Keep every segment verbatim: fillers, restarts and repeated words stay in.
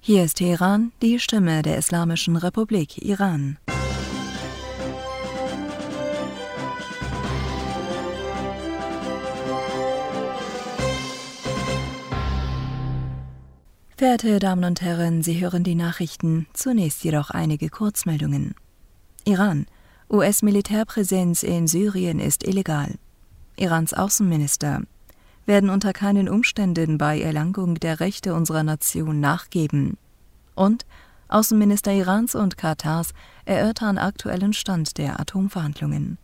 Hier ist Teheran, die Stimme der Islamischen Republik Iran. Verehrte Damen und Herren, Sie hören die Nachrichten, zunächst jedoch einige Kurzmeldungen. Iran: U S-Militärpräsenz in Syrien ist illegal. Irans Außenminister: werden unter keinen Umständen bei Erlangung der Rechte unserer Nation nachgeben. Und Außenminister Irans und Katars erörtern aktuellen Stand der Atomverhandlungen.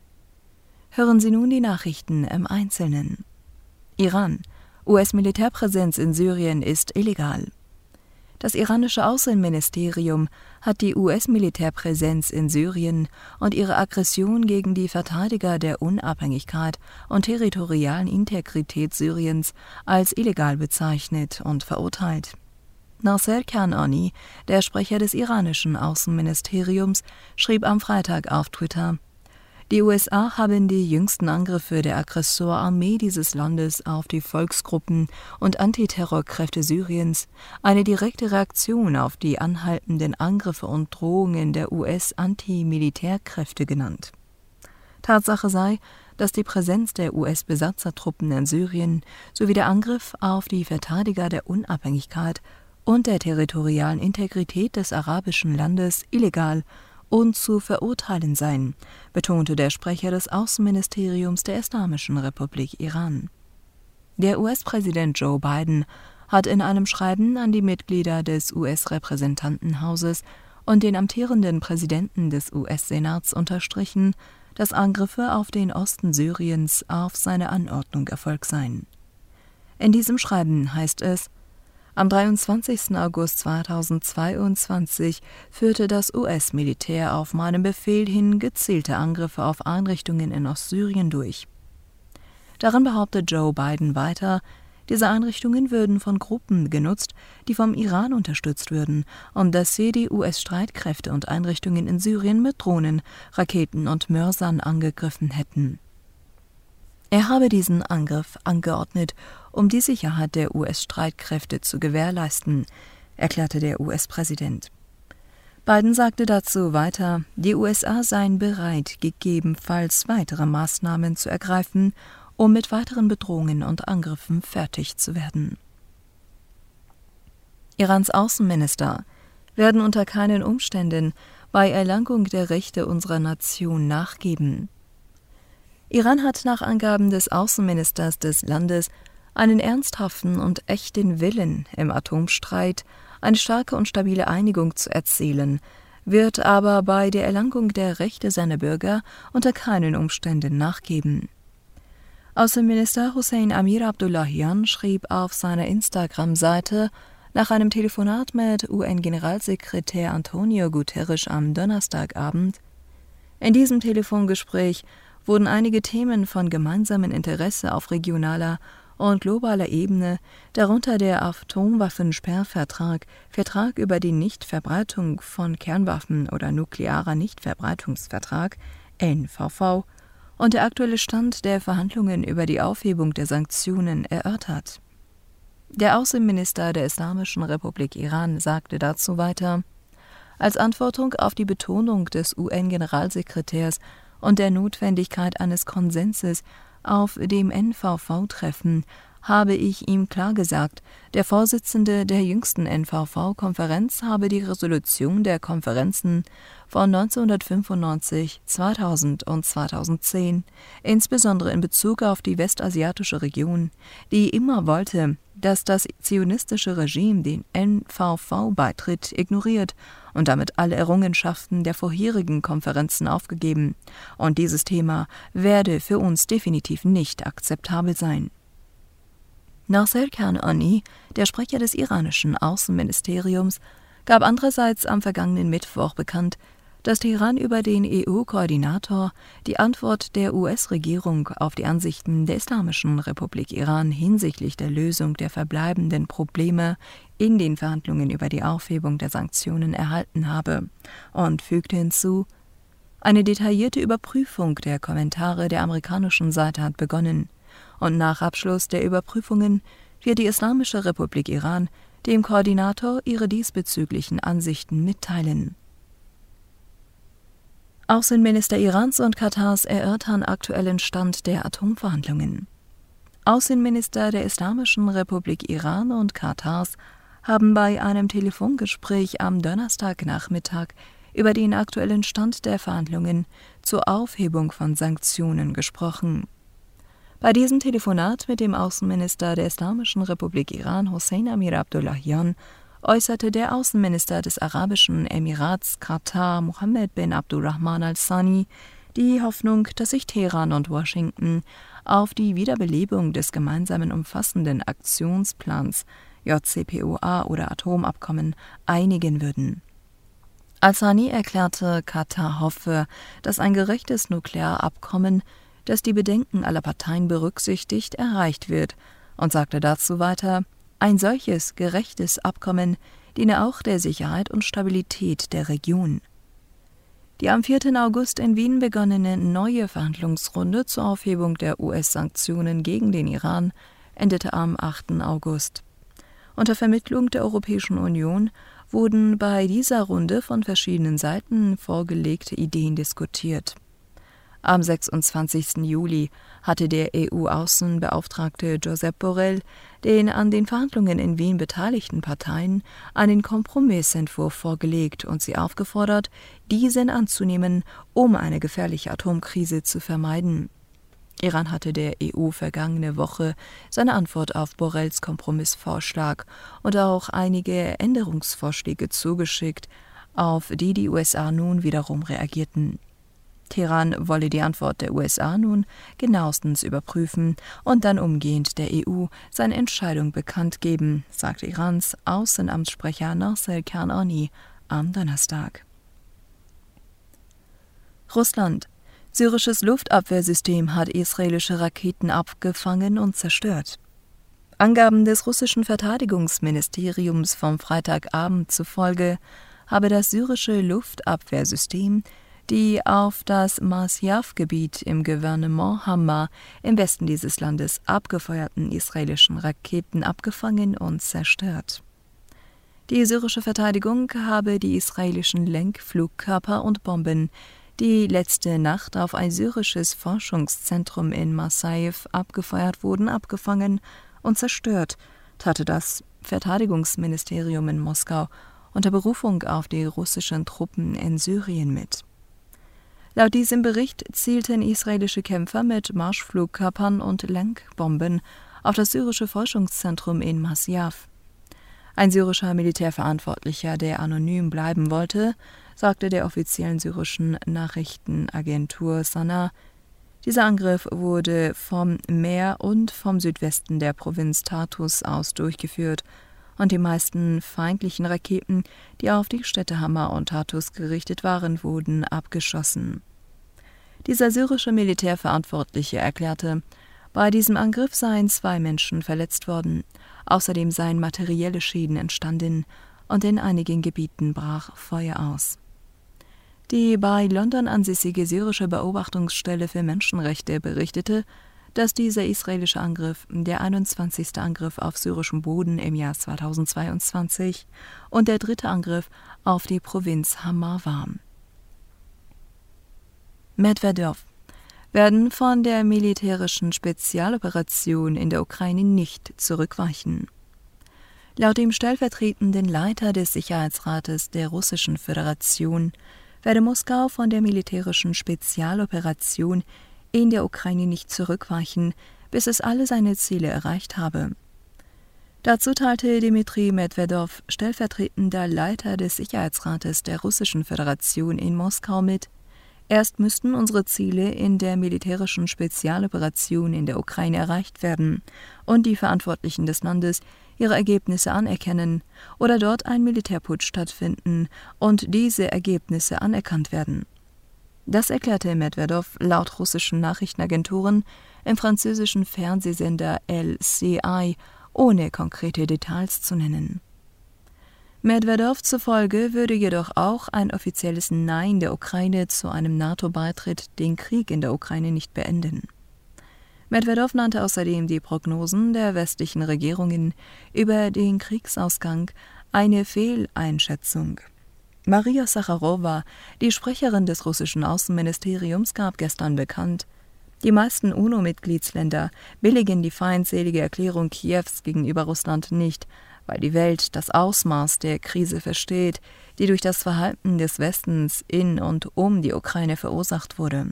Hören Sie nun die Nachrichten im Einzelnen. Iran: U S-Militärpräsenz in Syrien ist illegal. Das iranische Außenministerium hat die U S-Militärpräsenz in Syrien und ihre Aggression gegen die Verteidiger der Unabhängigkeit und territorialen Integrität Syriens als illegal bezeichnet und verurteilt. Nasser Kanani, der Sprecher des iranischen Außenministeriums, schrieb am Freitag auf Twitter: Die U S A haben die jüngsten Angriffe der Aggressorarmee dieses Landes auf die Volksgruppen und Antiterrorkräfte Syriens eine direkte Reaktion auf die anhaltenden Angriffe und Drohungen der U S-Antimilitärkräfte genannt. Tatsache sei, dass die Präsenz der U S-Besatzertruppen in Syrien sowie der Angriff auf die Verteidiger der Unabhängigkeit und der territorialen Integrität des arabischen Landes illegal und zu verurteilen seien, betonte der Sprecher des Außenministeriums der Islamischen Republik Iran. Der U S-Präsident Joe Biden hat in einem Schreiben an die Mitglieder des U S-Repräsentantenhauses und den amtierenden Präsidenten des U S-Senats unterstrichen, dass Angriffe auf den Osten Syriens auf seine Anordnung erfolgt seien. In diesem Schreiben heißt es: Am dreiundzwanzigsten August zweitausendzweiundzwanzig führte das U S-Militär auf meinen Befehl hin gezielte Angriffe auf Einrichtungen in Ostsyrien durch. Darin behauptet Joe Biden weiter, diese Einrichtungen würden von Gruppen genutzt, die vom Iran unterstützt würden, und dass sie die U S-Streitkräfte und Einrichtungen in Syrien mit Drohnen, Raketen und Mörsern angegriffen hätten. Er habe diesen Angriff angeordnet, um die Sicherheit der U S-Streitkräfte zu gewährleisten, erklärte der U S-Präsident. Biden sagte dazu weiter, die U S A seien bereit, gegebenenfalls weitere Maßnahmen zu ergreifen, um mit weiteren Bedrohungen und Angriffen fertig zu werden. Irans Außenminister: werden unter keinen Umständen bei Erlangung der Rechte unserer Nation nachgeben. Iran hat nach Angaben des Außenministers des Landes einen ernsthaften und echten Willen, im Atomstreit eine starke und stabile Einigung zu erzielen, wird aber bei der Erlangung der Rechte seiner Bürger unter keinen Umständen nachgeben. Außenminister Hossein Amir-Abdollahian schrieb auf seiner Instagram-Seite nach einem Telefonat mit U N-Generalsekretär Antonio Guterres am Donnerstagabend: In diesem Telefongespräch wurden einige Themen von gemeinsamem Interesse auf regionaler und globaler Ebene, darunter der Atomwaffensperrvertrag, Vertrag über die Nichtverbreitung von Kernwaffen oder nuklearer Nichtverbreitungsvertrag, N V V, und der aktuelle Stand der Verhandlungen über die Aufhebung der Sanktionen erörtert. Der Außenminister der Islamischen Republik Iran sagte dazu weiter: Als Antwortung auf die Betonung des U N-Generalsekretärs und der Notwendigkeit eines Konsenses auf dem N V V-Treffen habe ich ihm klargesagt, der Vorsitzende der jüngsten N V V-Konferenz habe die Resolution der Konferenzen von neunzehnhundertfünfundneunzig, zweitausend und zweitausendzehn, insbesondere in Bezug auf die westasiatische Region, die immer wollte, dass das zionistische Regime den N V V beitritt, ignoriert und damit alle Errungenschaften der vorherigen Konferenzen aufgegeben, und dieses Thema werde für uns definitiv nicht akzeptabel sein. Nasser Kanani, der Sprecher des iranischen Außenministeriums, gab andererseits am vergangenen Mittwoch bekannt, dass Teheran über den E U-Koordinator die Antwort der U S-Regierung auf die Ansichten der Islamischen Republik Iran hinsichtlich der Lösung der verbleibenden Probleme in den Verhandlungen über die Aufhebung der Sanktionen erhalten habe, und fügte hinzu: Eine detaillierte Überprüfung der Kommentare der amerikanischen Seite hat begonnen, und nach Abschluss der Überprüfungen wird die Islamische Republik Iran dem Koordinator ihre diesbezüglichen Ansichten mitteilen. Außenminister Irans und Katars erörtern aktuellen Stand der Atomverhandlungen. Außenminister der Islamischen Republik Iran und Katars haben bei einem Telefongespräch am Donnerstagnachmittag über den aktuellen Stand der Verhandlungen zur Aufhebung von Sanktionen gesprochen. Bei diesem Telefonat mit dem Außenminister der Islamischen Republik Iran, Hossein Amir Abdollahian, äußerte der Außenminister des Arabischen Emirats Katar, Mohammed bin Abdulrahman al-Thani, die Hoffnung, dass sich Teheran und Washington auf die Wiederbelebung des gemeinsamen umfassenden Aktionsplans J C P O A oder Atomabkommen einigen würden. Al-Thani erklärte, Katar hoffe, dass ein gerechtes Nuklearabkommen, das die Bedenken aller Parteien berücksichtigt, erreicht wird, und sagte dazu weiter: Ein solches gerechtes Abkommen diene auch der Sicherheit und Stabilität der Region. Die am vierten August in Wien begonnene neue Verhandlungsrunde zur Aufhebung der U S-Sanktionen gegen den Iran endete am achten August. Unter Vermittlung der Europäischen Union wurden bei dieser Runde von verschiedenen Seiten vorgelegte Ideen diskutiert. Am sechsundzwanzigsten Juli hatte der E U-Außenbeauftragte Josep Borrell den an den Verhandlungen in Wien beteiligten Parteien einen Kompromissentwurf vorgelegt und sie aufgefordert, diesen anzunehmen, um eine gefährliche Atomkrise zu vermeiden. Iran hatte der E U vergangene Woche seine Antwort auf Borrells Kompromissvorschlag und auch einige Änderungsvorschläge zugeschickt, auf die die U S A nun wiederum reagierten. Teheran wolle die Antwort der U S A nun genauestens überprüfen und dann umgehend der E U seine Entscheidung bekannt geben, sagte Irans Außenamtssprecher Nasser Kanani am Donnerstag. Russland. Syrisches Luftabwehrsystem hat israelische Raketen abgefangen und zerstört. Angaben des russischen Verteidigungsministeriums vom Freitagabend zufolge habe das syrische Luftabwehrsystem die auf das Masyaf-Gebiet im Gouvernement Hama im Westen dieses Landes abgefeuerten israelischen Raketen abgefangen und zerstört. Die syrische Verteidigung habe die israelischen Lenkflugkörper und Bomben, die letzte Nacht auf ein syrisches Forschungszentrum in Masyaf abgefeuert wurden, abgefangen und zerstört, teilte das Verteidigungsministerium in Moskau unter Berufung auf die russischen Truppen in Syrien mit. Laut diesem Bericht zielten israelische Kämpfer mit Marschflugkörpern und Lenkbomben auf das syrische Forschungszentrum in Masyaf. Ein syrischer Militärverantwortlicher, der anonym bleiben wollte, sagte der offiziellen syrischen Nachrichtenagentur Sana, dieser Angriff wurde vom Meer und vom Südwesten der Provinz Tartus aus durchgeführt und die meisten feindlichen Raketen, die auf die Städte Hama und Tartus gerichtet waren, wurden abgeschossen. Dieser syrische Militärverantwortliche erklärte, bei diesem Angriff seien zwei Menschen verletzt worden, außerdem seien materielle Schäden entstanden und in einigen Gebieten brach Feuer aus. Die bei London ansässige syrische Beobachtungsstelle für Menschenrechte berichtete, dass dieser israelische Angriff der einundzwanzigste Angriff auf syrischem Boden im Jahr zweitausendzweiundzwanzig und der dritte Angriff auf die Provinz Hama war. Medwedew werden von der militärischen Spezialoperation in der Ukraine nicht zurückweichen. Laut dem stellvertretenden Leiter des Sicherheitsrates der Russischen Föderation werde Moskau von der militärischen Spezialoperation in der Ukraine nicht zurückweichen, bis es alle seine Ziele erreicht habe. Dazu teilte Dmitri Medwedew, stellvertretender Leiter des Sicherheitsrates der Russischen Föderation in Moskau, mit: Erst müssten unsere Ziele in der militärischen Spezialoperation in der Ukraine erreicht werden und die Verantwortlichen des Landes ihre Ergebnisse anerkennen oder dort ein Militärputsch stattfinden und diese Ergebnisse anerkannt werden. Das erklärte Medwedew laut russischen Nachrichtenagenturen im französischen Fernsehsender L C I, ohne konkrete Details zu nennen. Medwedew zufolge würde jedoch auch ein offizielles Nein der Ukraine zu einem NATO-Beitritt den Krieg in der Ukraine nicht beenden. Medwedew nannte außerdem die Prognosen der westlichen Regierungen über den Kriegsausgang eine Fehleinschätzung. Maria Sacharowa, die Sprecherin des russischen Außenministeriums, gab gestern bekannt, die meisten UNO-Mitgliedsländer billigen die feindselige Erklärung Kiews gegenüber Russland nicht, weil die Welt das Ausmaß der Krise versteht, die durch das Verhalten des Westens in und um die Ukraine verursacht wurde.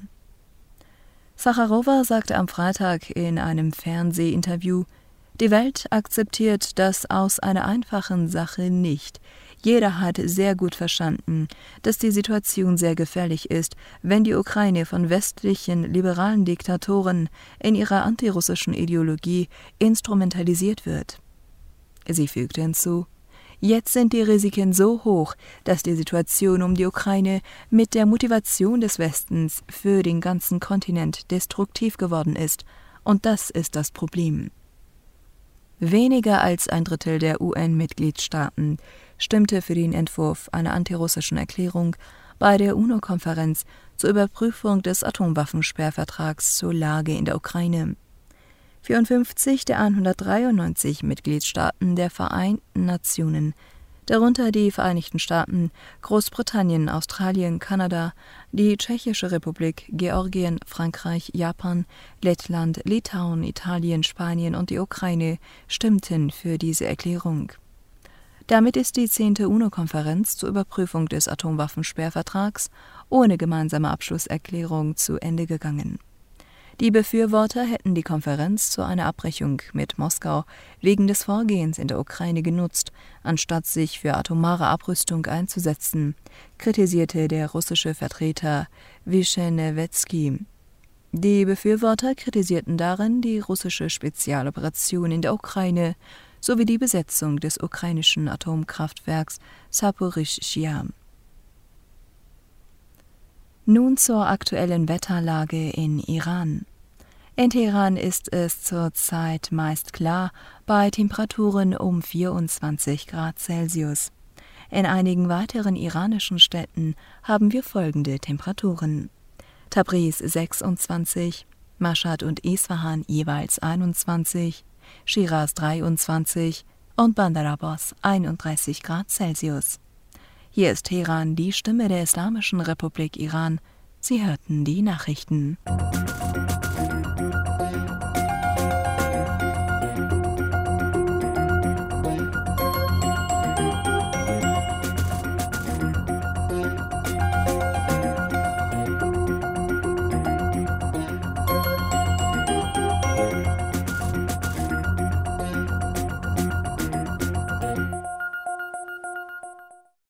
Sacharowa sagte am Freitag in einem Fernsehinterview, die Welt akzeptiert das aus einer einfachen Sache nicht. Jeder hat sehr gut verstanden, dass die Situation sehr gefährlich ist, wenn die Ukraine von westlichen liberalen Diktatoren in ihrer antirussischen Ideologie instrumentalisiert wird. Sie fügte hinzu, jetzt sind die Risiken so hoch, dass die Situation um die Ukraine mit der Motivation des Westens für den ganzen Kontinent destruktiv geworden ist, und das ist das Problem. Weniger als ein Drittel der U N-Mitgliedstaaten stimmte für den Entwurf einer antirussischen Erklärung bei der UNO-Konferenz zur Überprüfung des Atomwaffensperrvertrags zur Lage in der Ukraine. vierundfünfzig der hundertdreiundneunzig Mitgliedstaaten der Vereinten Nationen, darunter die Vereinigten Staaten, Großbritannien, Australien, Kanada, die Tschechische Republik, Georgien, Frankreich, Japan, Lettland, Litauen, Italien, Spanien und die Ukraine, stimmten für diese Erklärung. Damit ist die zehnte UNO-Konferenz zur Überprüfung des Atomwaffensperrvertrags ohne gemeinsame Abschlusserklärung zu Ende gegangen. Die Befürworter hätten die Konferenz zu einer Abbrechung mit Moskau wegen des Vorgehens in der Ukraine genutzt, anstatt sich für atomare Abrüstung einzusetzen, kritisierte der russische Vertreter Wischenewetski. Die Befürworter kritisierten darin die russische Spezialoperation in der Ukraine sowie die Besetzung des ukrainischen Atomkraftwerks Saporischschja. Nun zur aktuellen Wetterlage in Iran. In Teheran ist es zurzeit meist klar bei Temperaturen um vierundzwanzig Grad Celsius. In einigen weiteren iranischen Städten haben wir folgende Temperaturen: Tabriz sechsundzwanzig, Mashhad und Isfahan jeweils einundzwanzig, Schiraz dreiundzwanzig und Bandar Abbas einunddreißig Grad Celsius. Hier ist Teheran, die Stimme der Islamischen Republik Iran. Sie hörten die Nachrichten.